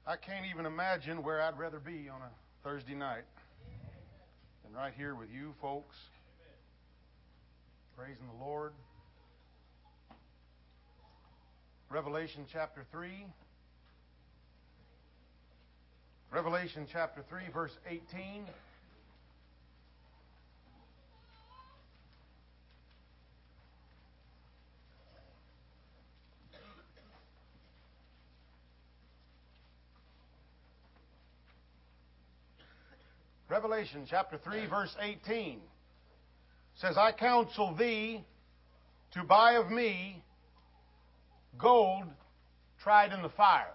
I can't even imagine where I'd rather be on a Thursday night than right here with you folks, praising the Lord. Revelation chapter 3. Revelation chapter 3, verse 18. Revelation chapter 3, verse 18 says, I counsel thee to buy of me gold tried in the fire.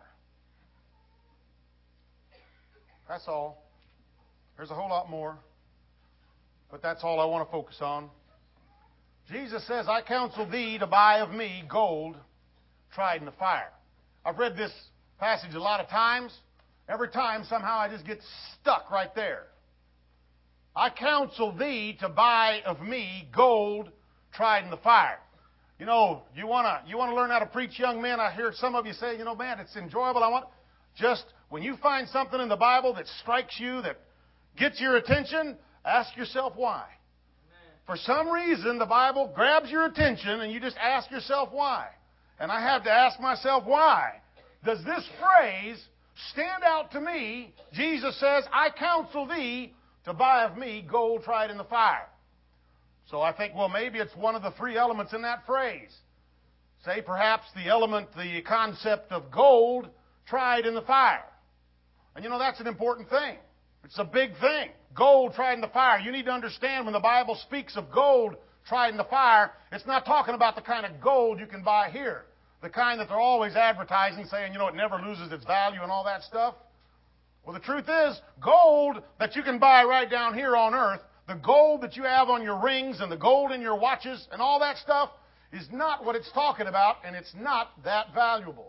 That's all. There's a whole lot more, but that's all I want to focus on. Jesus says, I counsel thee to buy of me gold tried in the fire. I've read this passage a lot of times. Every time, somehow, I just get stuck right there. I counsel thee to buy of me gold tried in the fire. You know, you want to learn how to preach, young men. I hear some of you say, man, it's enjoyable. Just when you find something in the Bible that strikes you, that gets your attention, ask yourself why. Amen. For some reason, the Bible grabs your attention, and you just ask yourself why. And I have to ask myself why. Does this phrase stand out to me? Jesus says, I counsel thee to buy of me gold tried in the fire. So I think, well, maybe it's one of the three elements in that phrase. Say perhaps the concept of gold tried in the fire. And that's an important thing. It's a big thing. Gold tried in the fire. You need to understand when the Bible speaks of gold tried in the fire, it's not talking about the kind of gold you can buy here. The kind that they're always advertising, saying, it never loses its value and all that stuff. Well, the truth is, gold that you can buy right down here on earth, the gold that you have on your rings and the gold in your watches and all that stuff is not what it's talking about, and it's not that valuable.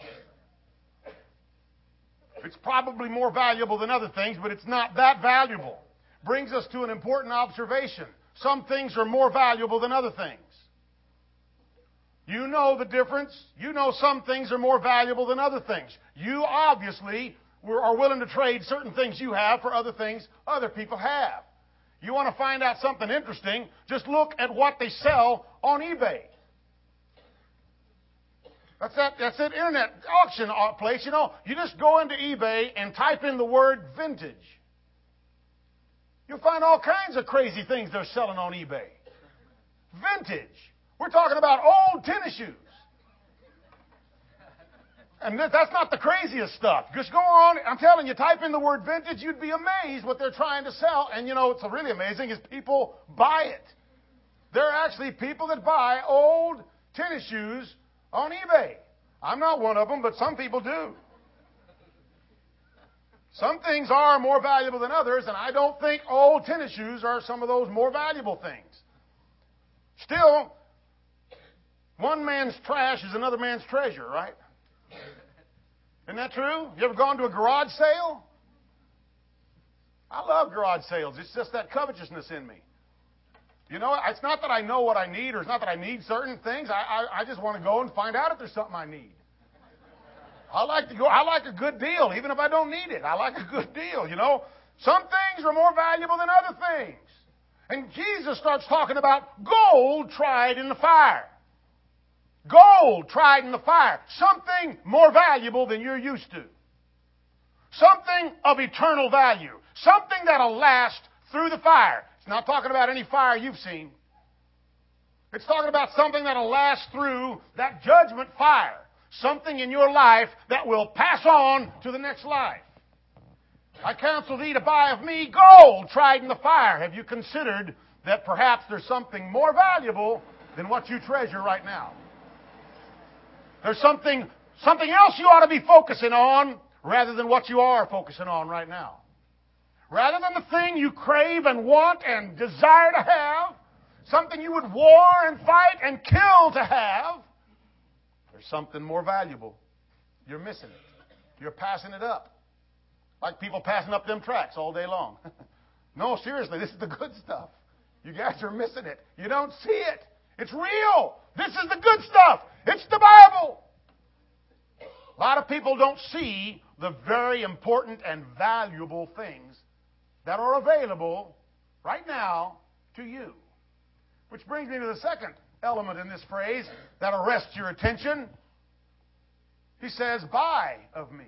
It's probably more valuable than other things, but it's not that valuable. Brings us to an important observation. Some things are more valuable than other things. You know the difference. You know some things are more valuable than other things. You obviously are willing to trade certain things you have for other things other people have. You want to find out something interesting, just look at what they sell on eBay. That's that internet auction place. You just go into eBay and type in the word vintage. You'll find all kinds of crazy things they're selling on eBay. Vintage. We're talking about old tennis shoes. And that's not the craziest stuff. Just go on, I'm telling you, type in the word vintage, you'd be amazed what they're trying to sell. And what's really amazing is people buy it. There are actually people that buy old tennis shoes on eBay. I'm not one of them, but some people do. Some things are more valuable than others, and I don't think old tennis shoes are some of those more valuable things. Still, one man's trash is another man's treasure, right? Isn't that true? You ever gone to a garage sale? I love garage sales. It's just that covetousness in me. It's not that I know what I need, or it's not that I need certain things. I just want to go and find out if there's something I need. I like to go. I like a good deal, even if I don't need it. I like a good deal, Some things are more valuable than other things. And Jesus starts talking about gold tried in the fire. Gold tried in the fire. Something more valuable than you're used to. Something of eternal value. Something that'll last through the fire. It's not talking about any fire you've seen. It's talking about something that'll last through that judgment fire. Something in your life that will pass on to the next life. I counsel thee to buy of me gold tried in the fire. Have you considered that perhaps there's something more valuable than what you treasure right now? There's something else you ought to be focusing on rather than what you are focusing on right now. Rather than the thing you crave and want and desire to have, something you would war and fight and kill to have, there's something more valuable. You're missing it. You're passing it up. Like people passing up them tracks all day long. No, seriously, this is the good stuff. You guys are missing it. You don't see it. It's real. This is the good stuff. It's the Bible. A lot of people don't see the very important and valuable things that are available right now to you. Which brings me to the second element in this phrase that arrests your attention. He says, buy of me.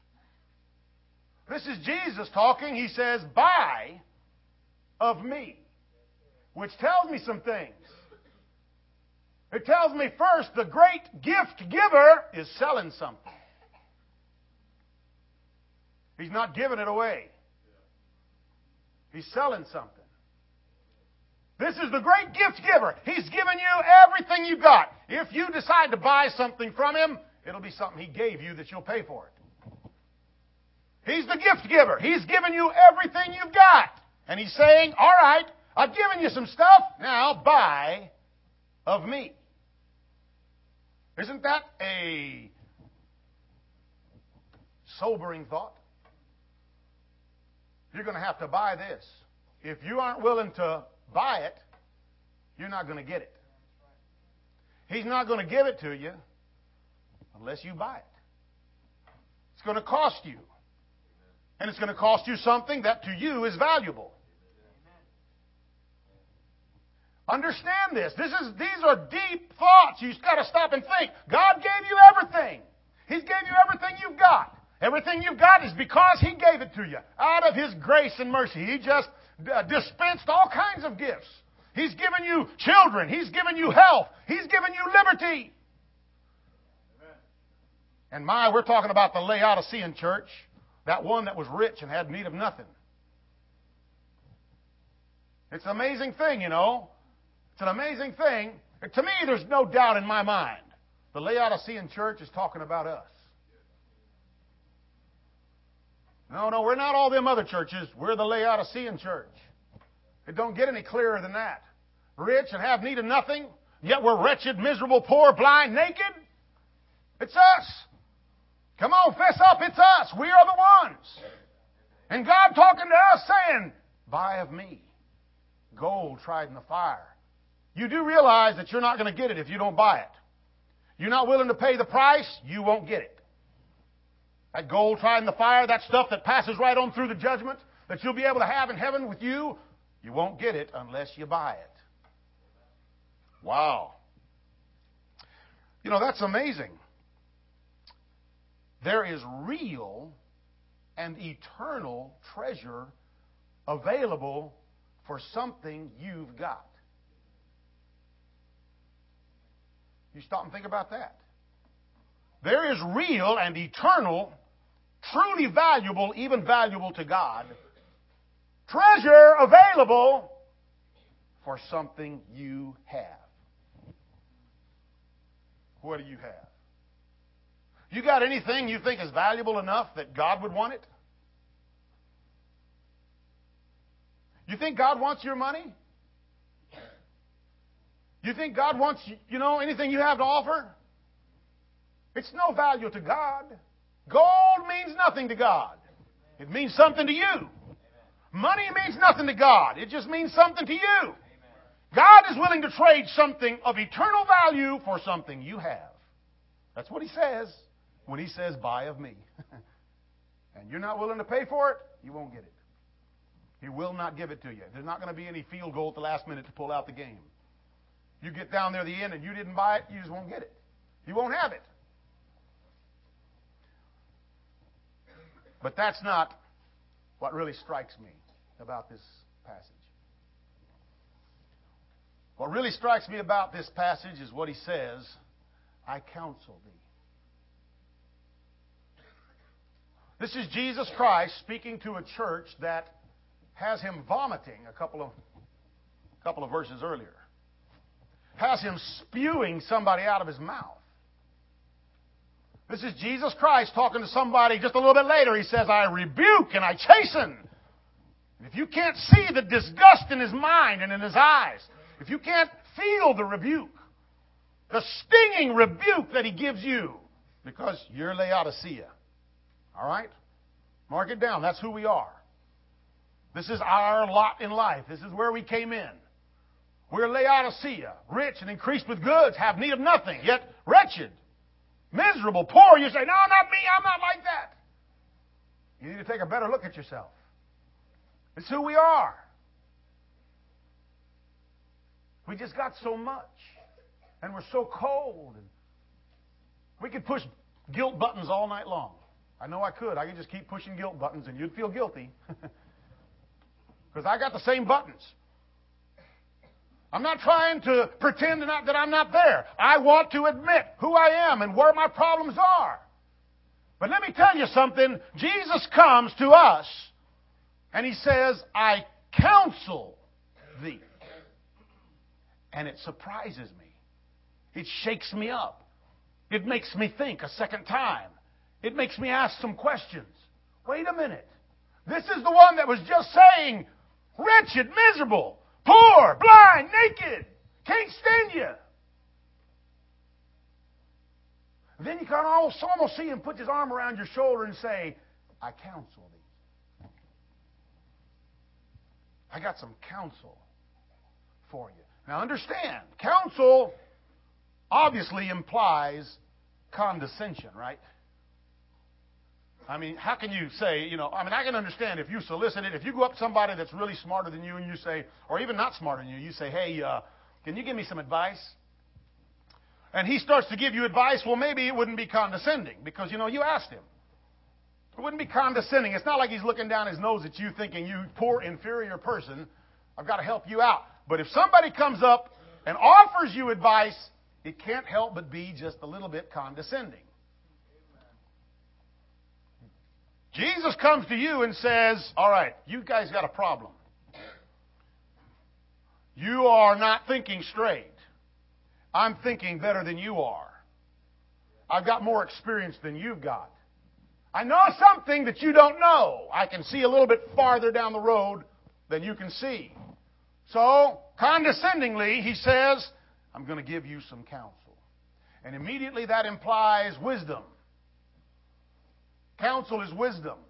This is Jesus talking. He says, buy of me. Which tells me some things. It tells me first, the great gift giver is selling something. He's not giving it away. He's selling something. This is the great gift giver. He's given you everything you got. If you decide to buy something from Him, it'll be something He gave you that you'll pay for it. He's the gift giver. He's given you everything you've got. And He's saying, all right, I've given you some stuff, now buy of me. Isn't that a sobering thought? You're going to have to buy this. If you aren't willing to buy it, you're not going to get it. He's not going to give it to you unless you buy it. It's going to cost you. And it's going to cost you something that to you is valuable. Understand this. These are deep thoughts. You've got to stop and think. God gave you everything. He's gave you everything you've got. Everything you've got is because He gave it to you. Out of His grace and mercy. He just dispensed all kinds of gifts. He's given you children. He's given you health. He's given you liberty. And we're talking about the Laodicean church. That one that was rich and had need of nothing. It's an amazing thing, you know. It's an amazing thing. To me, there's no doubt in my mind. The Laodicean church is talking about us. No, we're not all them other churches. We're the Laodicean church. It don't get any clearer than that. Rich and have need of nothing, yet we're wretched, miserable, poor, blind, naked. It's us. Come on, fess up. It's us. We are the ones. And God talking to us saying, buy of me. Gold tried in the fire. You do realize that you're not going to get it if you don't buy it. You're not willing to pay the price, you won't get it. That gold tried in the fire, that stuff that passes right on through the judgment that you'll be able to have in heaven with you, you won't get it unless you buy it. Wow. You know, that's amazing. There is real and eternal treasure available for something you've got. You stop and think about that. There is real and eternal, truly valuable, even valuable to God, treasure available for something you have. What do you have? You got anything you think is valuable enough that God would want it? You think God wants your money? You think God wants, anything you have to offer? It's no value to God. Gold means nothing to God. It means something to you. Money means nothing to God. It just means something to you. God is willing to trade something of eternal value for something you have. That's what He says when He says, buy of me. And you're not willing to pay for it, you won't get it. He will not give it to you. There's not going to be any field goal at the last minute to pull out the game. You get down there at the end and you didn't buy it, you just won't get it. You won't have it. But that's not what really strikes me about this passage. What really strikes me about this passage is what He says, I counsel thee. This is Jesus Christ speaking to a church that has Him vomiting a couple of verses earlier. Has Him spewing somebody out of His mouth. This is Jesus Christ talking to somebody just a little bit later. He says, I rebuke and I chasten. And if you can't see the disgust in His mind and in His eyes, if you can't feel the rebuke, the stinging rebuke that He gives you, because you're Laodicea. All right? Mark it down. That's who we are. This is our lot in life. This is where we came in. We're Laodicea, rich and increased with goods, have need of nothing, yet wretched, miserable, poor. You say, no, not me, I'm not like that. You need to take a better look at yourself. It's who we are. We just got so much. And we're so cold. And we could push guilt buttons all night long. I know I could. I could just keep pushing guilt buttons and you'd feel guilty. Because I got the same buttons. I'm not trying to pretend that I'm not there. I want to admit who I am and where my problems are. But let me tell you something. Jesus comes to us and He says, I counsel thee. And it surprises me. It shakes me up. It makes me think a second time. It makes me ask some questions. Wait a minute. This is the one that was just saying, wretched, miserable, poor, blind, naked, can't stand you. Then you can almost see Him put His arm around your shoulder and say, I counsel thee. I got some counsel for you. Now understand, counsel obviously implies condescension, right? I mean, how can you say, I can understand if you solicit it, if you go up to somebody that's really smarter than you and you say, or even not smarter than you say, hey, can you give me some advice? And he starts to give you advice, well, maybe it wouldn't be condescending because, you asked him. It wouldn't be condescending. It's not like he's looking down his nose at you thinking, you poor, inferior person, I've got to help you out. But if somebody comes up and offers you advice, it can't help but be just a little bit condescending. Jesus comes to you and says, all right, you guys got a problem. You are not thinking straight. I'm thinking better than you are. I've got more experience than you've got. I know something that you don't know. I can see a little bit farther down the road than you can see. So, condescendingly, he says, I'm going to give you some counsel. And immediately that implies wisdom. Counsel is wisdom.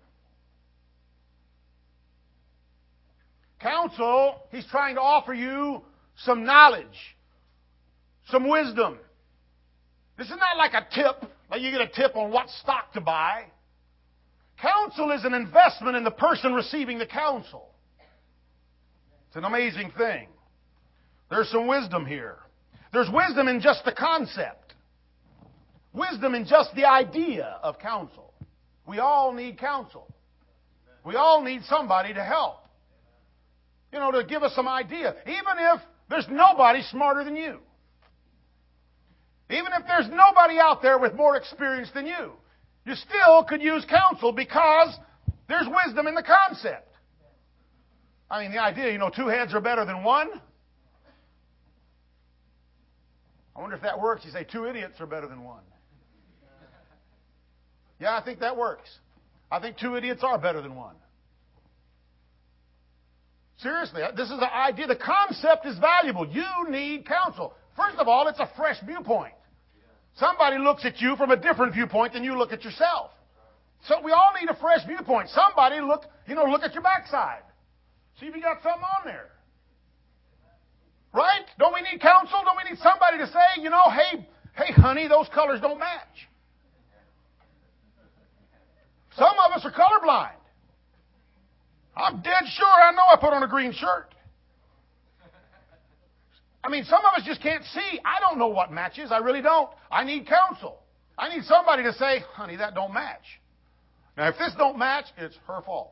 Counsel, he's trying to offer you some knowledge, some wisdom. This is not like a tip, like you get a tip on what stock to buy. Counsel is an investment in the person receiving the counsel. It's an amazing thing. There's some wisdom here. There's wisdom in just the concept. Wisdom in just the idea of counsel. We all need counsel. We all need somebody to help. To give us some idea. Even if there's nobody smarter than you. Even if there's nobody out there with more experience than you. You still could use counsel because there's wisdom in the concept. I mean, the idea, 2 heads are better than 1. I wonder if that works. You say 2 idiots are better than 1. Yeah, I think that works. I think 2 idiots are better than 1. Seriously, this is the idea. The concept is valuable. You need counsel. First of all, it's a fresh viewpoint. Somebody looks at you from a different viewpoint than you look at yourself. So we all need a fresh viewpoint. Somebody look at your backside. See if you got something on there. Right? Don't we need counsel? Don't we need somebody to say, hey, honey, those colors don't match. Some of us are colorblind. I'm dead sure I know I put on a green shirt. I mean, some of us just can't see. I don't know what matches. I really don't. I need counsel. I need somebody to say, honey, that don't match. Now, if this don't match, it's her fault.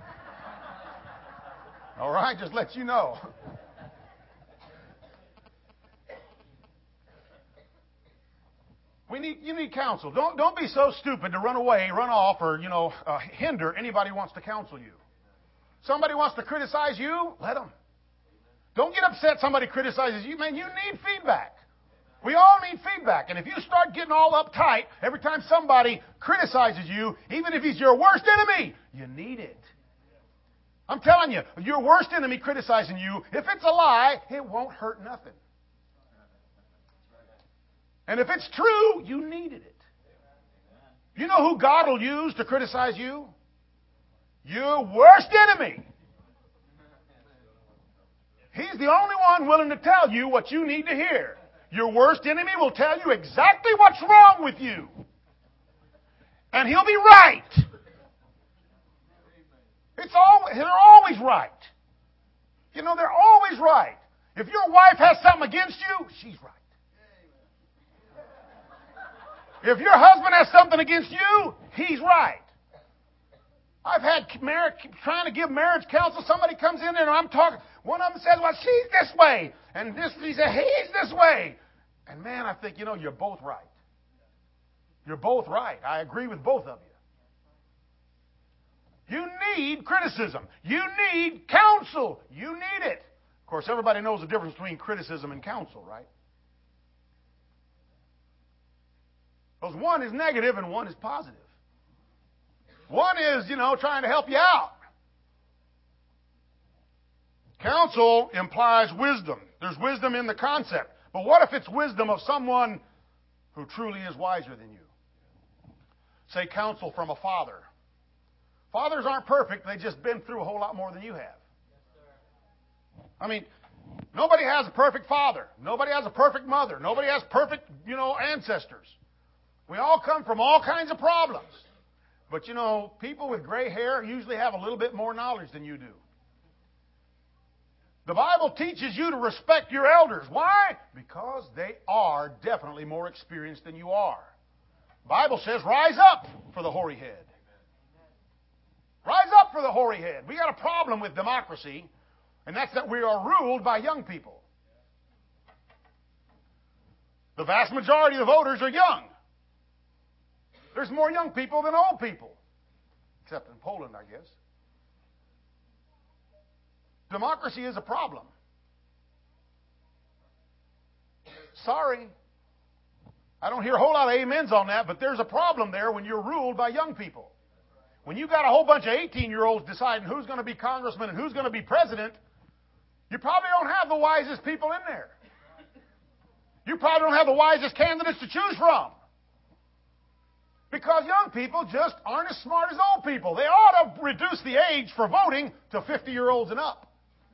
All right? Just let you know. You need counsel. Don't be so stupid to run away, run off, or hinder anybody who wants to counsel you. Somebody wants to criticize you, let them. Don't get upset somebody criticizes you. Man, you need feedback. We all need feedback. And if you start getting all uptight every time somebody criticizes you, even if he's your worst enemy, you need it. I'm telling you, your worst enemy criticizing you, if it's a lie, it won't hurt nothing. And if it's true, you needed it. You know who God will use to criticize you? Your worst enemy. He's the only one willing to tell you what you need to hear. Your worst enemy will tell you exactly what's wrong with you. And he'll be right. They're always right. You know, they're always right. If your wife has something against you, she's right. If your husband has something against you, he's right. I've had trying to give marriage counsel. Somebody comes in there and I'm talking. One of them says, well, she's this way. And he said, he's this way. And man, I think, you're both right. You're both right. I agree with both of you. You need criticism. You need counsel. You need it. Of course, everybody knows the difference between criticism and counsel, right? Because one is negative and one is positive. One is, trying to help you out. Counsel implies wisdom. There's wisdom in the concept. But what if it's wisdom of someone who truly is wiser than you? Say counsel from a father. Fathers aren't perfect. They've just been through a whole lot more than you have. I mean, nobody has a perfect father. Nobody has a perfect mother. Nobody has perfect, ancestors. We all come from all kinds of problems. But, people with gray hair usually have a little bit more knowledge than you do. The Bible teaches you to respect your elders. Why? Because they are definitely more experienced than you are. The Bible says, rise up for the hoary head. Rise up for the hoary head. We got a problem with democracy, and that's that we are ruled by young people. The vast majority of the voters are young. There's more young people than old people. Except in Poland, I guess. Democracy is a problem. Sorry. I don't hear a whole lot of amens on that, but there's a problem there when you're ruled by young people. When you got a whole bunch of 18-year-olds deciding who's going to be congressman and who's going to be president, you probably don't have the wisest people in there. You probably don't have the wisest candidates to choose from. Because young people just aren't as smart as old people. They ought to reduce the age for voting to 50-year-olds and up.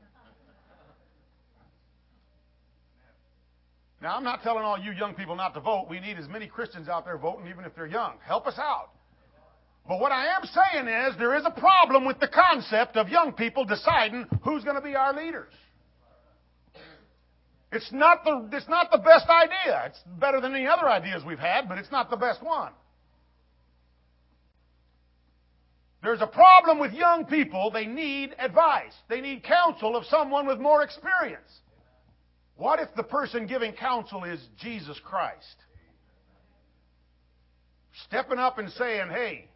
Now, I'm not telling all you young people not to vote. We need as many Christians out there voting, even if they're young. Help us out. But what I am saying is there is a problem with the concept of young people deciding who's going to be our leaders. It's not the best idea. It's better than any other ideas we've had, but it's not the best one. There's a problem with young people. They need advice. They need counsel of someone with more experience. What if the person giving counsel is Jesus Christ? Stepping up and saying, hey,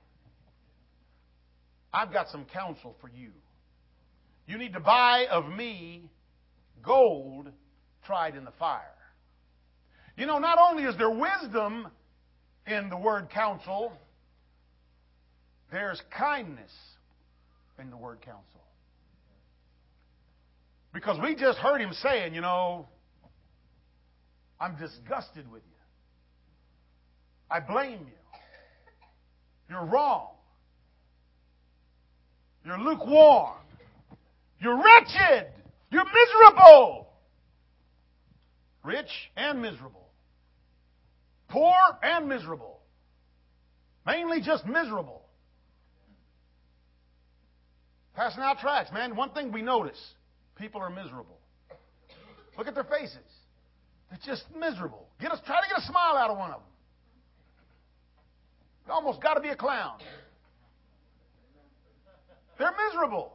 I've got some counsel for you. You need to buy of me gold tried in the fire. Not only is there wisdom in the word counsel, there's kindness in the word counsel. Because we just heard him saying, I'm disgusted with you. I blame you. You're wrong. You're lukewarm. You're wretched. You're miserable. Rich and miserable. Poor and miserable. Mainly just miserable. Passing out tracts, man. One thing we notice, people are miserable. Look at their faces. They're just miserable. Try to get a smile out of one of them. You almost got to be a clown. They're miserable.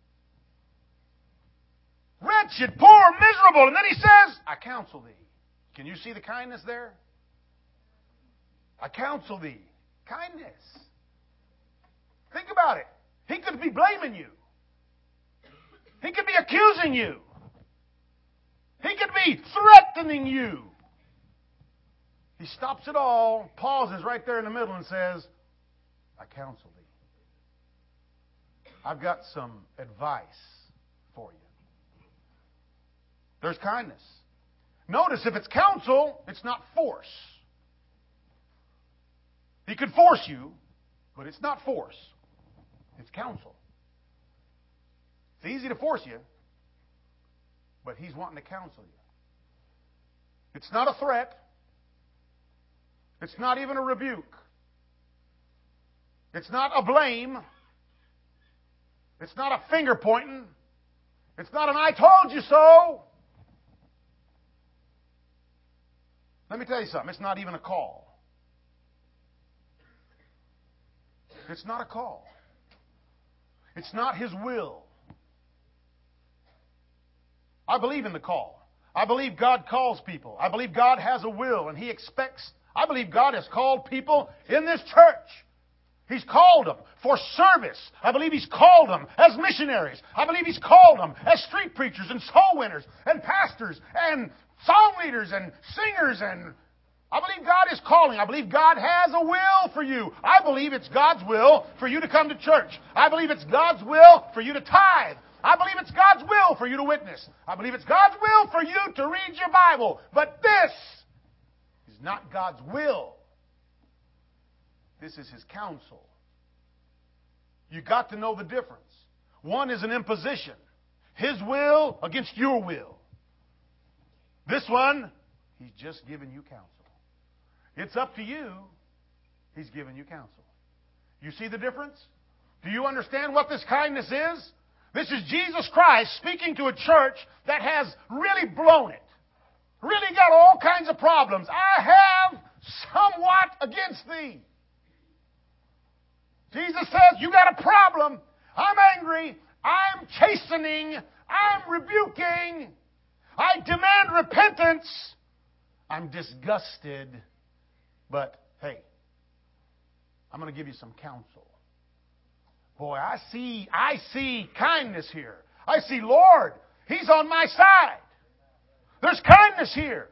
Wretched, poor, miserable. And then he says, I counsel thee. Can you see the kindness there? I counsel thee. Kindness. Think about it. He could be blaming you. He could be accusing you. He could be threatening you. He stops it all, pauses right there in the middle and says, I counsel thee. I've got some advice for you. There's kindness. Notice if it's counsel, it's not force. He could force you, but it's not force. It's counsel. It's easy to force you, but he's wanting to counsel you. It's not a threat. It's not even a rebuke. It's not a blame. It's not a finger pointing. It's not an I told you so. Let me tell you something. It's not even a call. It's not a call. It's not His will. I believe in the call. I believe God calls people. I believe God has a will and He expects. I believe God has called people in this church. He's called them for service. I believe He's called them as missionaries. I believe He's called them as street preachers and soul winners and pastors and song leaders and singers. And I believe God is calling. I believe God has a will for you. I believe it's God's will for you to come to church. I believe it's God's will for you to tithe. I believe it's God's will for you to witness. I believe it's God's will for you to read your Bible. But this is not God's will. This is His counsel. You've got to know the difference. One is an imposition. His will against your will. This one, He's just giving you counsel. It's up to you. He's giving you counsel. You see the difference? Do you understand what this kindness is? This is Jesus Christ speaking to a church that has really blown it. Really got all kinds of problems. I have somewhat against thee. Jesus says, you got a problem. I'm angry. I'm chastening. I'm rebuking. I demand repentance. I'm disgusted. But, hey, I'm going to give you some counsel. Boy, I see kindness here. I see, Lord, He's on my side. There's kindness here.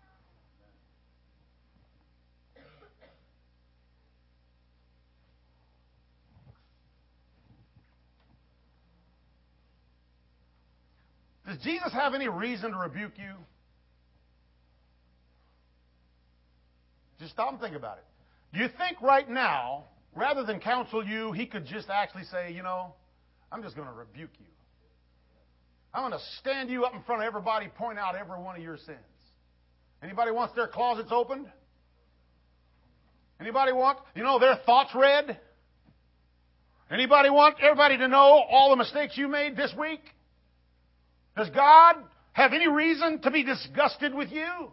Does Jesus have any reason to rebuke you? Just stop and think about it. Do you think right now, rather than counsel you, He could just actually say, I'm just going to rebuke you. I'm going to stand you up in front of everybody, point out every one of your sins. Anybody wants their closets opened? Anybody want, their thoughts read? Anybody want everybody to know all the mistakes you made this week? Does God have any reason to be disgusted with you?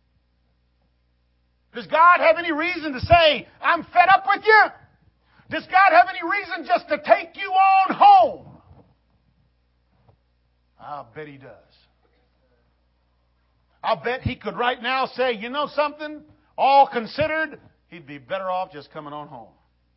Does God have any reason to say, I'm fed up with you? Does God have any reason just to take you on home? I'll bet He does. I'll bet He could right now say, you know something? All considered, He'd be better off just coming on home.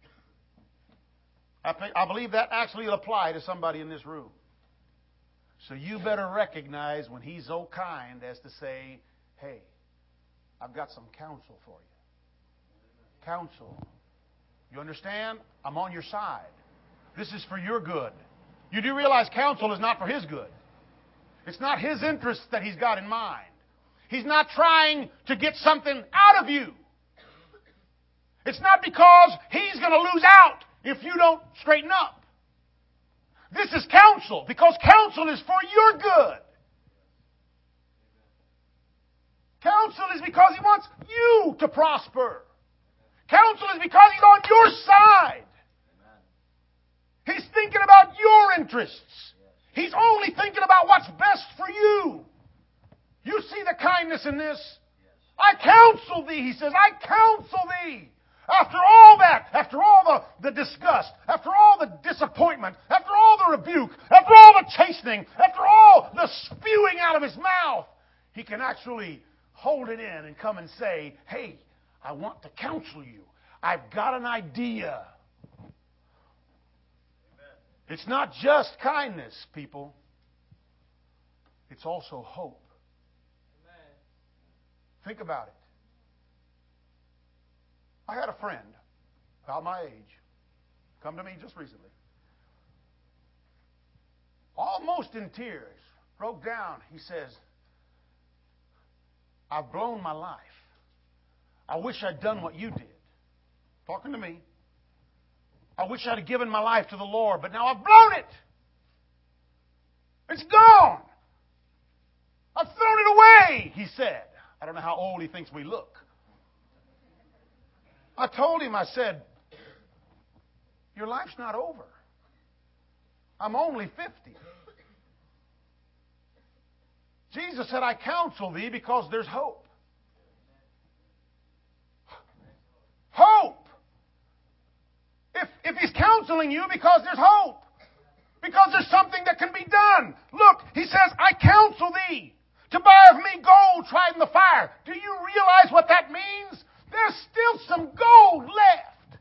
I believe that actually will apply to somebody in this room. So you better recognize when He's so kind as to say, hey, I've got some counsel for you. Counsel. You understand? I'm on your side. This is for your good. You do realize counsel is not for His good. It's not His interests that He's got in mind. He's not trying to get something out of you. It's not because He's going to lose out if you don't straighten up. This is counsel, because counsel is for your good. Counsel is because He wants you to prosper. Counsel is because He's on your side. He's thinking about your interests. He's only thinking about what's best for you. You see the kindness in this? I counsel thee, He says. I counsel thee. After all that, after all the disgust, after all the disappointment, after all the rebuke, after all the chastening, after all the spewing out of His mouth, He can actually hold it in and come and say, hey, I want to counsel you. I've got an idea. Amen. It's not just kindness, people. It's also hope. Amen. Think about it. I had a friend about my age come to me just recently. Almost in tears, broke down. He says, I've blown my life. I wish I'd done what you did. Talking to me. I wish I'd have given my life to the Lord, but now I've blown it. It's gone. I've thrown it away, he said. I don't know how old he thinks we look. I told him, I said, your life's not over. I'm only 50. Jesus said, I counsel thee because there's hope. Hope! If He's counseling you because there's hope. Because there's something that can be done. Look, He says, I counsel thee to buy of me gold tried in the fire. Do you realize what that means? There's still some gold left.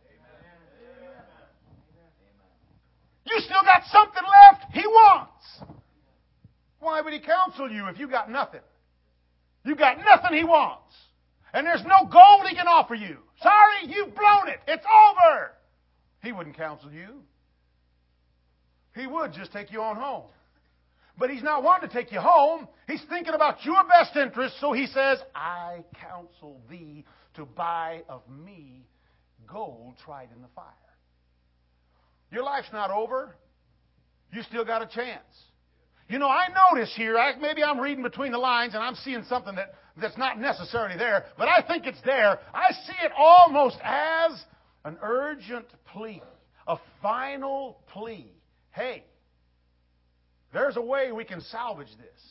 You still got something left He wants. Why would He counsel you if you got nothing? You got nothing He wants. And there's no gold He can offer you. Sorry, you've blown it. It's over. He wouldn't counsel you. He would just take you on home. But He's not wanting to take you home. He's thinking about your best interest, so He says, I counsel thee to buy of me gold tried in the fire. Your life's not over. You still got a chance. You know, I notice here, maybe I'm reading between the lines and I'm seeing something that's not necessarily there, but I think it's there. I see it almost as an urgent plea, a final plea. Hey, there's a way we can salvage this.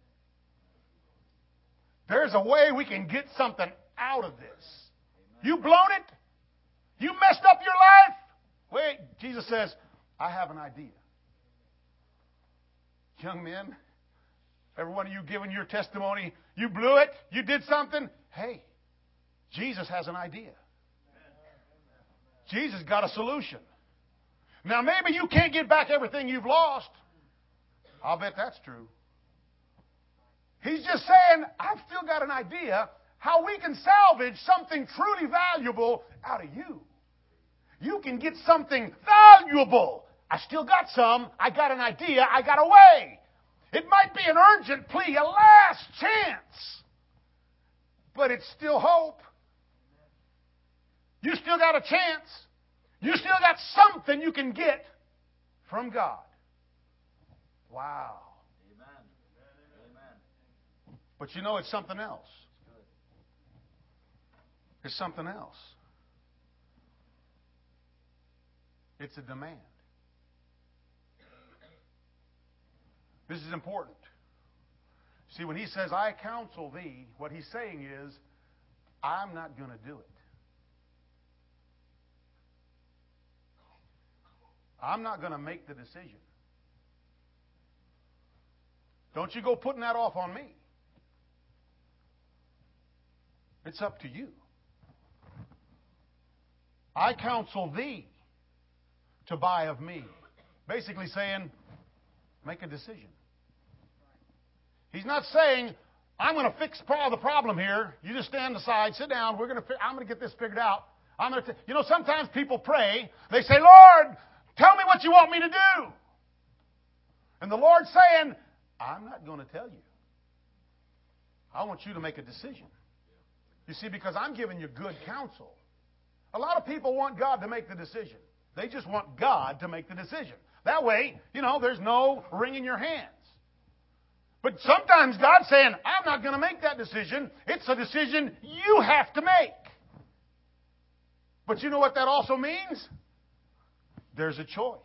There's a way we can get something out of this. You blown it? You messed up your life? Wait, Jesus says, I have an idea. Young men, every one of you giving your testimony, you blew it, you did something. Hey, Jesus has an idea. Jesus got a solution. Now, maybe you can't get back everything you've lost. I'll bet that's true. He's just saying, I've still got an idea how we can salvage something truly valuable out of you. You can get something valuable. I still got some. I got an idea. I got a way. It might be an urgent plea, a last chance. But it's still hope. You still got a chance. You still got something you can get from God. Wow. Amen. But you know, it's something else. It's something else. It's a demand. This is important. See, when He says, I counsel thee, what He's saying is, I'm not going to do it. I'm not going to make the decision. Don't you go putting that off on me. It's up to you. I counsel thee to buy of me. Basically saying, make a decision. He's not saying, I'm going to fix the problem here. You just stand aside, sit down. I'm going to get this figured out. Sometimes people pray. They say, Lord, tell me what you want me to do. And the Lord's saying, I'm not going to tell you. I want you to make a decision. You see, because I'm giving you good counsel. A lot of people want God to make the decision. They just want God to make the decision. That way, there's no wringing your hands. But sometimes God's saying, I'm not going to make that decision. It's a decision you have to make. But you know what that also means? There's a choice.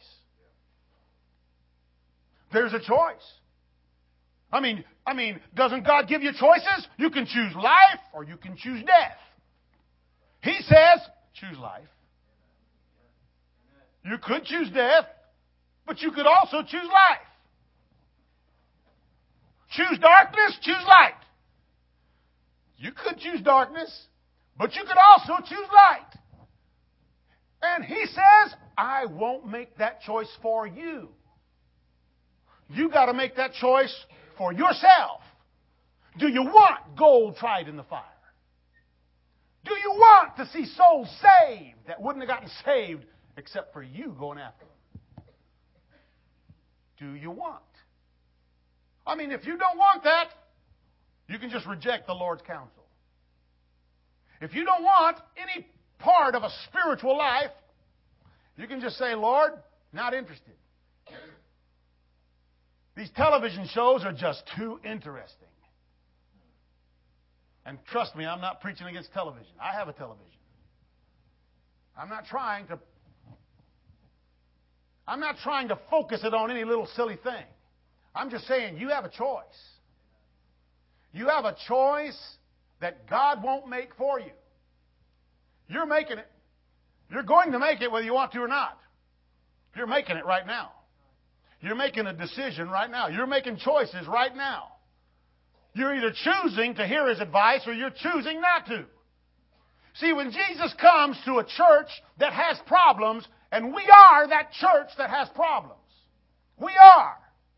There's a choice. I mean, doesn't God give you choices? You can choose life or you can choose death. He says, choose life. You could choose death, but you could also choose life. Choose darkness, choose light. You could choose darkness, but you could also choose light. And He says, I won't make that choice for you. You got to make that choice for yourself. Do you want gold tried in the fire? Do you want to see souls saved that wouldn't have gotten saved except for you going after them? Do you want? If you don't want that, you can just reject the Lord's counsel. If you don't want any part of a spiritual life, you can just say, Lord, not interested. These television shows are just too interesting. And trust me, I'm not preaching against television. I have a television. I'm not trying to I'm not trying to focus it on any little silly thing. I'm just saying you have a choice. You have a choice that God won't make for you. You're making it. You're going to make it whether you want to or not. You're making it right now. You're making a decision right now. You're making choices right now. You're either choosing to hear His advice or you're choosing not to. See, when Jesus comes to a church that has problems, and we are that church that has problems. We are.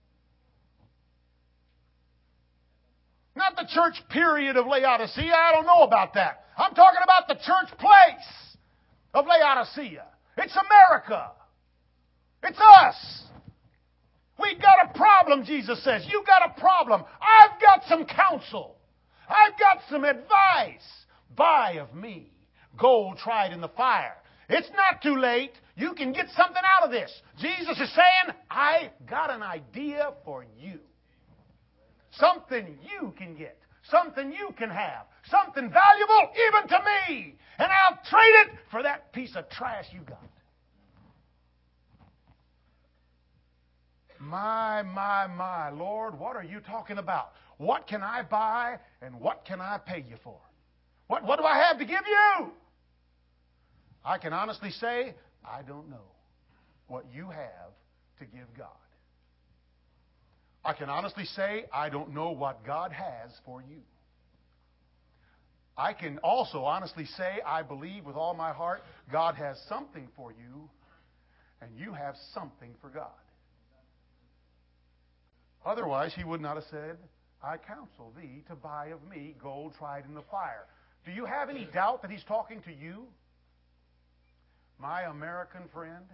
Not the church period of Laodicea. I don't know about that. I'm talking about the church place of Laodicea. It's America. It's us. We got a problem, Jesus says. You got a problem. I've got some counsel. I've got some advice. Buy of me gold tried in the fire. It's not too late. You can get something out of this. Jesus is saying, I got an idea for you. Something you can get. Something you can have. Something valuable even to me. And I'll trade it for that piece of trash you got. My, Lord, what are you talking about? What can I buy and what can I pay you for? What do I have to give you? I can honestly say, I don't know what you have to give God. I can honestly say, I don't know what God has for you. I can also honestly say, I believe with all my heart, God has something for you, and you have something for God. Otherwise, He would not have said, I counsel thee to buy of me gold tried in the fire. Do you have any doubt that He's talking to you? My American friend?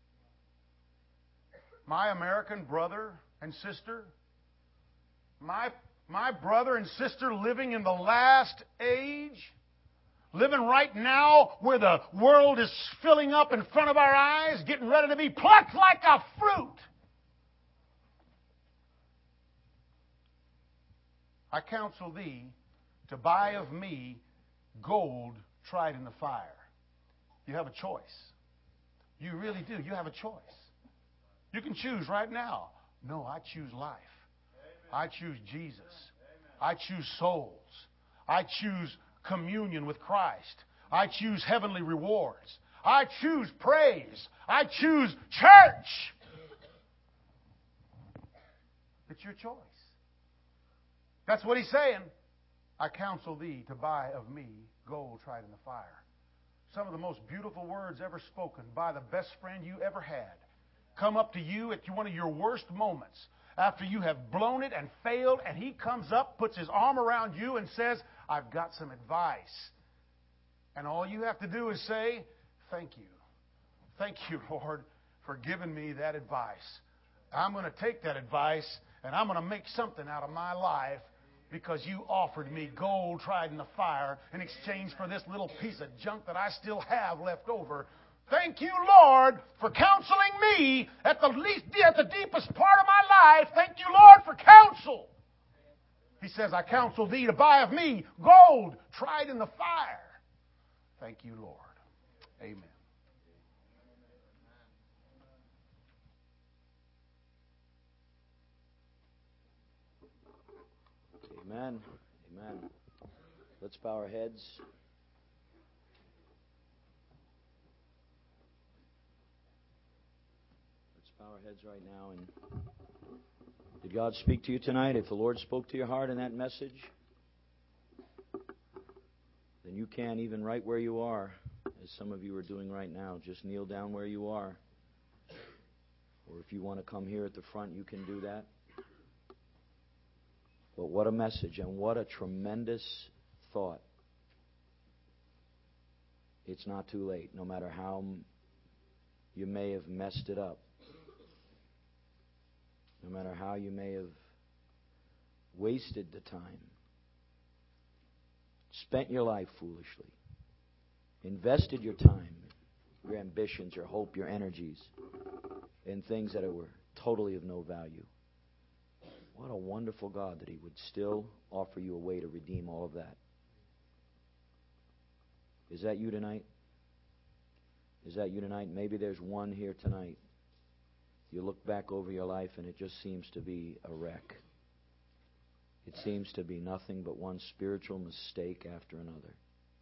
My American brother and sister? My brother and sister living in the last age? Living right now where the world is filling up in front of our eyes, getting ready to be plucked like a fruit. I counsel thee to buy of me gold tried in the fire. You have a choice. You really do. You have a choice. You can choose right now. No, I choose life. I choose Jesus. I choose souls. I choose communion with Christ. I choose heavenly rewards. I choose praise. I choose church. It's your choice. That's what He's saying. I counsel thee to buy of me gold tried in the fire. Some of the most beautiful words ever spoken by the best friend you ever had come up to you at one of your worst moments after you have blown it and failed, and he comes up, puts his arm around you and says, I've got some advice. And all you have to do is say, thank you. Thank you, Lord, for giving me that advice. I'm going to take that advice and I'm going to make something out of my life because you offered me gold tried in the fire in exchange for this little piece of junk that I still have left over. Thank you, Lord, for counseling me at the deepest part of my life. Thank you, Lord, for counsel. He says, I counsel thee to buy of me gold tried in the fire. Thank you, Lord. Amen. Amen. Amen. Let's bow our heads. Let's bow our heads right now. And did God speak to you tonight? If the Lord spoke to your heart in that message, then you can, even right where you are, as some of you are doing right now, just kneel down where you are. Or if you want to come here at the front, you can do that. But what a message, and what a tremendous thought. It's not too late, no matter how you may have messed it up. No matter how you may have wasted the time. Spent your life foolishly. Invested your time, your ambitions, your hope, your energies in things that were totally of no value. What a wonderful God that He would still offer you a way to redeem all of that. Is that you tonight? Is that you tonight? Maybe there's one here tonight You look back over your life and it just seems to be a wreck. It seems to be nothing but one spiritual mistake after another.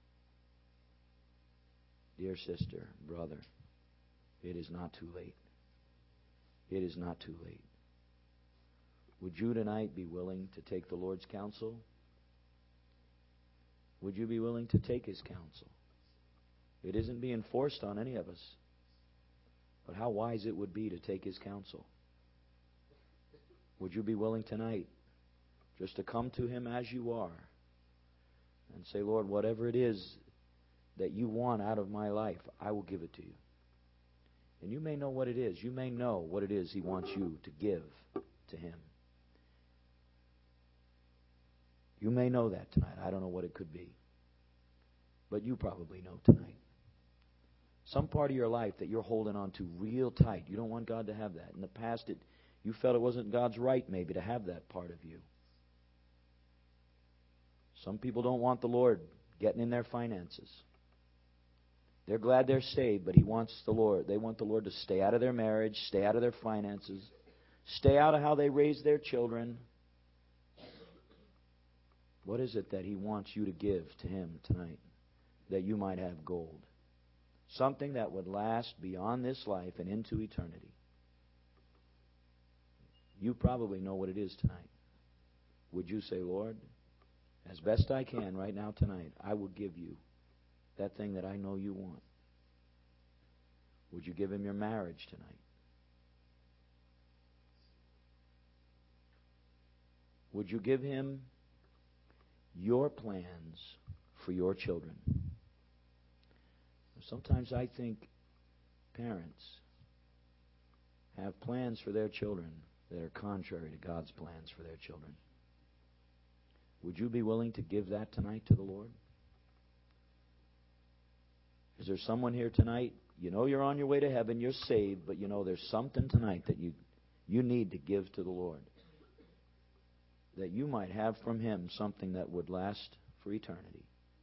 Dear sister, brother, it is not too late. It is not too late. Would you tonight be willing to take the Lord's counsel? Would you be willing to take His counsel? It isn't being forced on any of us. But how wise it would be to take His counsel. Would you be willing tonight just to come to Him as you are and say, Lord, whatever it is that you want out of my life, I will give it to you. And you may know what it is. You may know what it is He wants you to give to Him. You may know that tonight. I don't know what it could be. But you probably know tonight. Some part of your life that you're holding on to real tight. You don't want God to have that. In the past, you felt it wasn't God's right maybe to have that part of you. Some people don't want the Lord getting in their finances. They're glad they're saved, but they want the Lord to stay out of their marriage, stay out of their finances, stay out of how they raise their children. What is it that He wants you to give to Him tonight that you might have gold? Something that would last beyond this life and into eternity. You probably know what it is tonight. Would you say, Lord, as best I can right now tonight, I will give you that thing that I know you want? Would you give Him your marriage tonight? Would you give Him your plans for your children? Sometimes I think parents have plans for their children that are contrary to God's plans for their children. Would you be willing to give that tonight to the Lord? Is there someone here tonight, you know you're on your way to heaven, you're saved, but you know there's something tonight that you need to give to the Lord, that you might have from Him something that would last for eternity?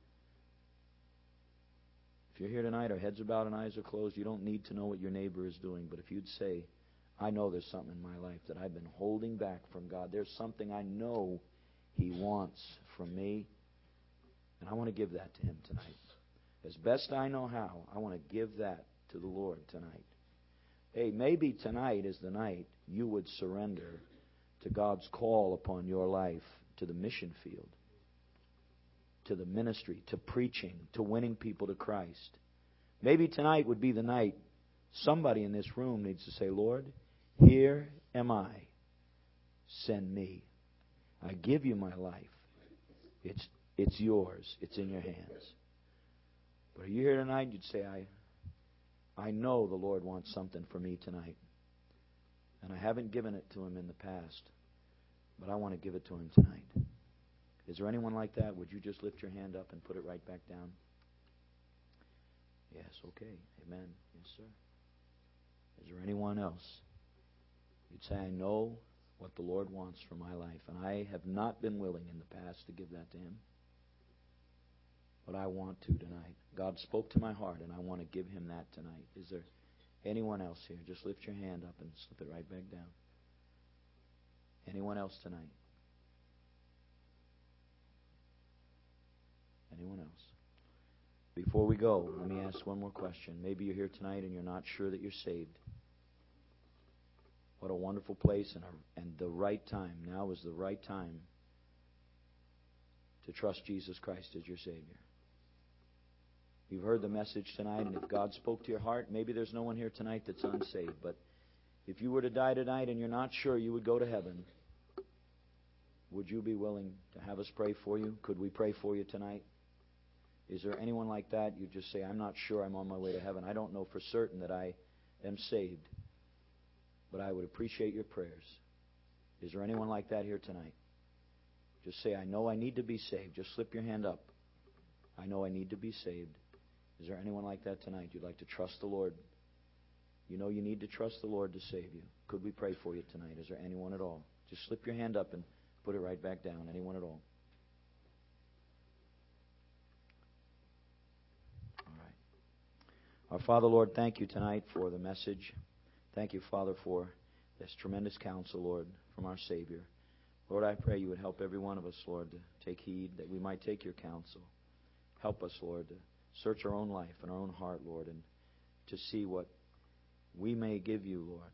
If you're here tonight, our heads are bowed and eyes are closed, you don't need to know what your neighbor is doing. But if you'd say, I know there's something in my life that I've been holding back from God. There's something I know He wants from me, and I want to give that to Him tonight. As best I know how, I want to give that to the Lord tonight. Hey, maybe tonight is the night you would surrender to God's call upon your life to the mission field, to the ministry, to preaching, to winning people to Christ. Maybe tonight would be the night somebody in this room needs to say, Lord, here am I. Send me. I give you my life. It's yours. It's in your hands. But are you here tonight? You'd say, I know the Lord wants something for me tonight. And I haven't given it to Him in the past. But I want to give it to Him tonight. Is there anyone like that? Would you just lift your hand up and put it right back down? Yes, okay. Amen. Yes, sir. Is there anyone else? You'd say, I know what the Lord wants for my life, and I have not been willing in the past to give that to Him. But I want to tonight. God spoke to my heart, and I want to give Him that tonight. Is there anyone else here? Just lift your hand up and slip it right back down. Anyone else tonight? Anyone else? Before we go, let me ask one more question. Maybe you're here tonight and you're not sure that you're saved. What a wonderful place and the right time. Now is the right time to trust Jesus Christ as your Savior. You've heard the message tonight, and if God spoke to your heart, maybe there's no one here tonight that's unsaved. But if you were to die tonight and you're not sure you would go to heaven, would you be willing to have us pray for you? Could we pray for you tonight? Is there anyone like that? You just say, I'm not sure I'm on my way to heaven. I don't know for certain that I am saved. But I would appreciate your prayers. Is there anyone like that here tonight? Just say, I know I need to be saved. Just slip your hand up. I know I need to be saved. Is there anyone like that tonight? You'd like to trust the Lord? You know you need to trust the Lord to save you. Could we pray for you tonight? Is there anyone at all? Just slip your hand up and put it right back down. Anyone at all? All right. Our Father, Lord, thank you tonight for the message. Thank you, Father, for this tremendous counsel, Lord, from our Savior. Lord, I pray you would help every one of us, Lord, to take heed, that we might take your counsel. Help us, Lord, to search our own life and our own heart, Lord, and to see what we may give you, Lord,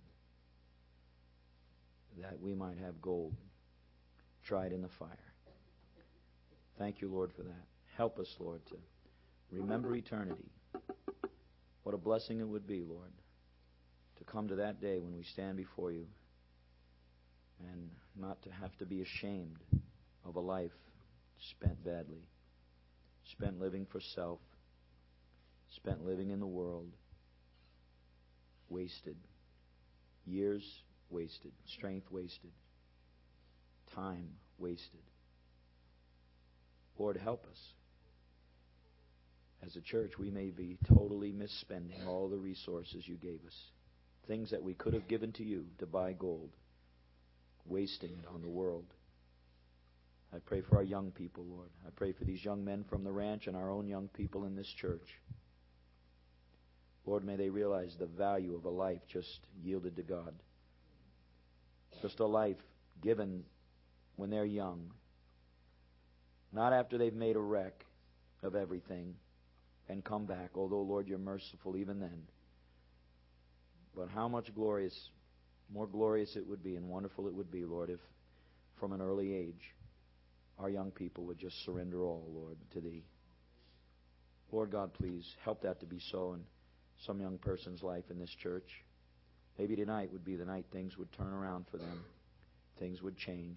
that we might have gold tried in the fire. Thank you, Lord, for that. Help us, Lord, to remember eternity. What a blessing it would be, Lord, to come to that day when we stand before you and not to have to be ashamed of a life spent badly, spent living for self, spent living in the world, wasted, years wasted, strength wasted, time wasted. Lord, help us. As a church, we may be totally misspending all the resources you gave us, things that we could have given to you to buy gold, wasting it on the world. I pray for our young people, Lord. I pray for these young men from the ranch and our own young people in this church. Lord, may they realize the value of a life just yielded to God. Just a life given when they're young. Not after they've made a wreck of everything and come back, although, Lord, you're merciful even then. But how much more glorious it would be and wonderful it would be, Lord, if from an early age our young people would just surrender all, Lord, to Thee. Lord God, please help that to be so in some young person's life in this church. Maybe tonight would be the night things would turn around for them. Things would change.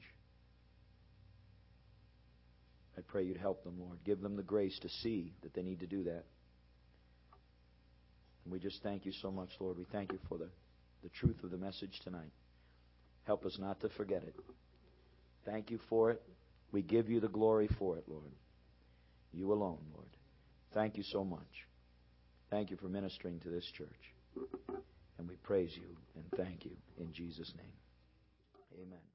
I pray you'd help them, Lord. Give them the grace to see that they need to do that. And we just thank you so much, Lord. We thank you for the truth of the message tonight. Help us not to forget it. Thank you for it. We give you the glory for it, Lord. You alone, Lord. Thank you so much. Thank you for ministering to this church. And we praise you and thank you in Jesus' name. Amen.